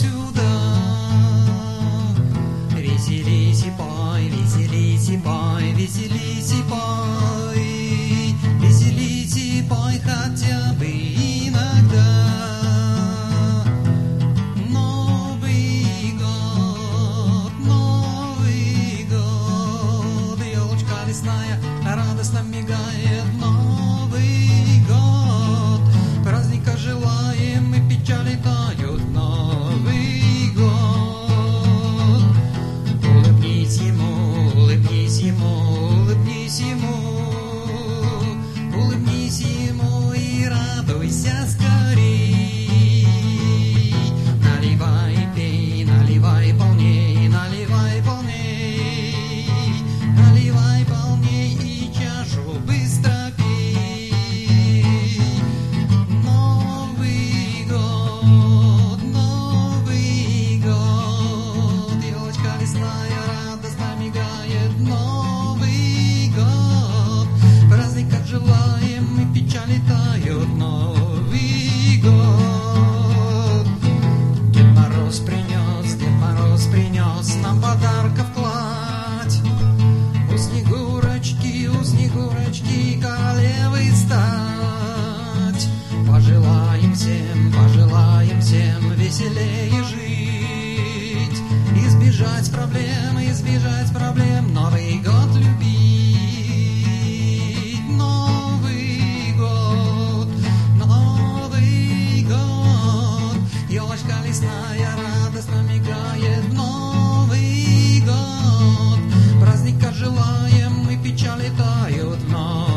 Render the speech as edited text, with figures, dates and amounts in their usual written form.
сюда. Веселись и пой, веселись и пой, веселись и пой, веселись и пой хотя бы иногда. Новый год, елочка лесная радостно мигает. Новый год, праздника желаем и печали тают. Новый год, улыбнись ему, улыбнись ему, улыбнись ему, улыбнись ему и радуйся скорей. Наливай, пей, наливай полней, наливай полней, наливай полней и чашу быстро пей. Новый год, елочка лесная радостно мигает. Новый год, праздник как желаем и печали тают. Новый год, Дед Мороз принес нам подарков кладь. У Снегурочки королевы стать. Пожелаем всем веселее жить, избежать проблем, Новый год любить. Новый год, елочка лесная радостно мигает. Новый год, праздника желаем и печали тают.